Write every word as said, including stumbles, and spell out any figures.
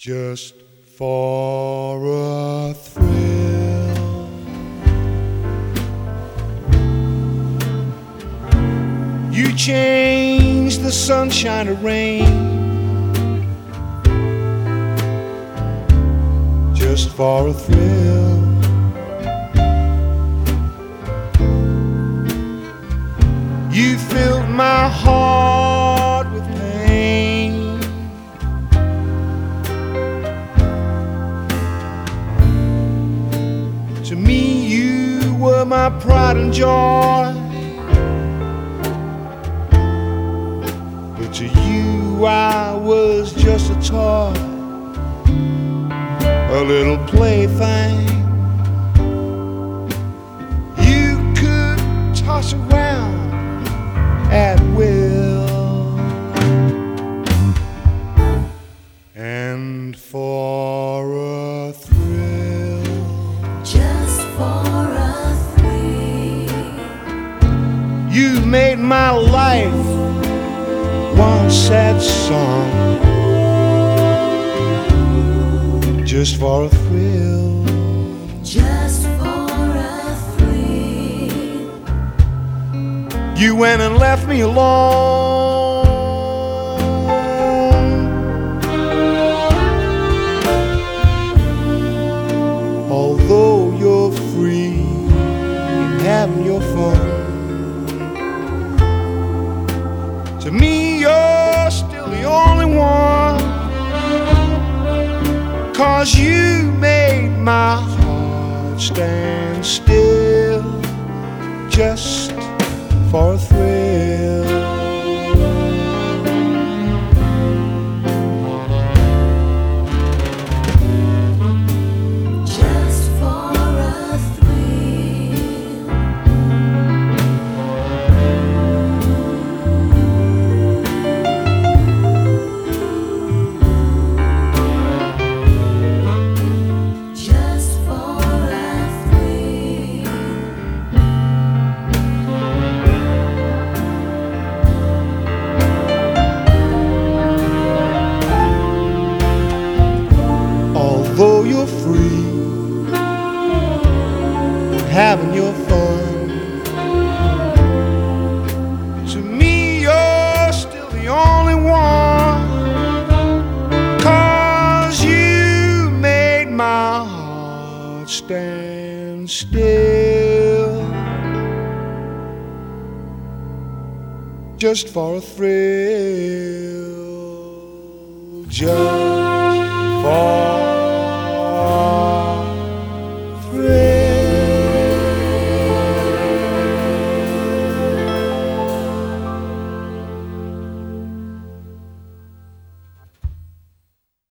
just for a thrill. You change the sunshine to rain just for a thrill. You filled my heart with pain. To me you were my pride and joy, but to you I was just a toy, a little plaything you could toss around at will. And for a thrill, just for a thrill, you made my life one sad song, just for a thrill. just for a thrill. You went and left me alone. Although you're free and having your fun, to me you're still the only one, 'cause you made my heart stand still just for a thrill. Just for a thrill. Just for a thrill. Although you're free, having your fun, to me you're still the only one, 'cause you made my heart stand still just for a thrill. Just